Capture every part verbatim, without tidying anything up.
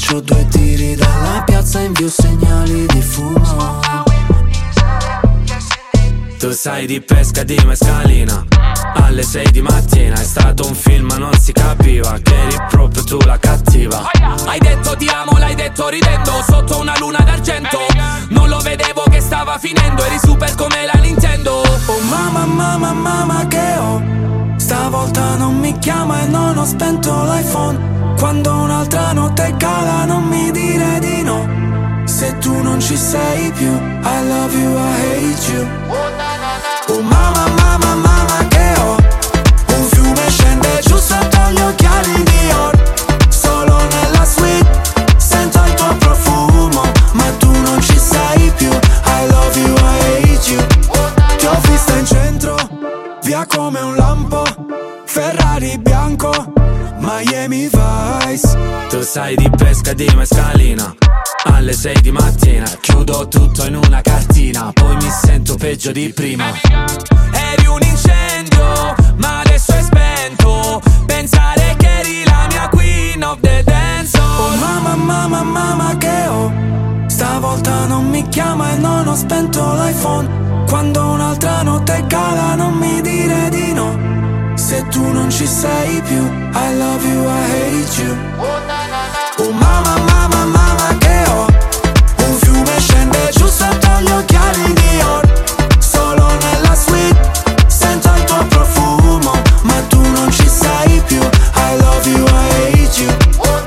faccio due tiri dalla piazza, invio segnali di fumo. Tu sai di pesca di mescalina, alle sei di mattina. È stato un film ma non si capiva che eri proprio tu la cattiva. Hai detto ti amo, l'hai detto ridendo, sotto una luna d'argento. Non lo vedevo che stava finendo, eri super come la Nintendo. Oh mamma, mamma, mamma che ho, stavolta non mi chiama e non ho spento l'iPhone. Quando un'altra notte cala non mi dire di no, se tu non ci sei più. I love you, I hate you. Oh mamma, mamma, mamma che ho, un fiume scende giù sotto gli occhiali Dior. Solo nella suite sento il tuo profumo, ma tu non ci sei più. I love you, I hate you. Ti ho vista in centro, via come un lampo, Ferrari bianco, Miami Vice. Tu sai di pesca di mescalina, alle sei di mattina. Chiudo tutto in una cartina, poi mi sento peggio di prima. Eri un incendio, ma adesso è spento. Pensare che eri la mia queen of the dance hall. Oh mamma, mamma, mamma che ho, stavolta non mi chiama e non ho spento l'iPhone. Quando un'altra notte cala non mi dire di no, se tu non ci sei più. I love you, I hate you. Oh mamma, mamma, mamma che ho, un fiume scende giù sotto gli occhiali Dior. Solo nella suite sento il tuo profumo, ma tu non ci sei più. I love you, I hate you.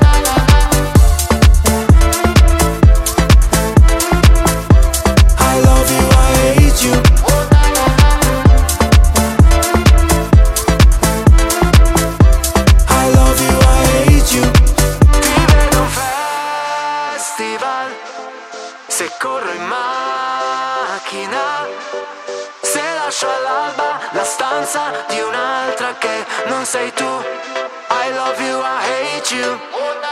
I love you, I hate you. I love you, I hate you. Ti vedo un festival, se corro in macchina, se lascio all'alba la stanza di un'altra che non sei tu. I love you, I hate you.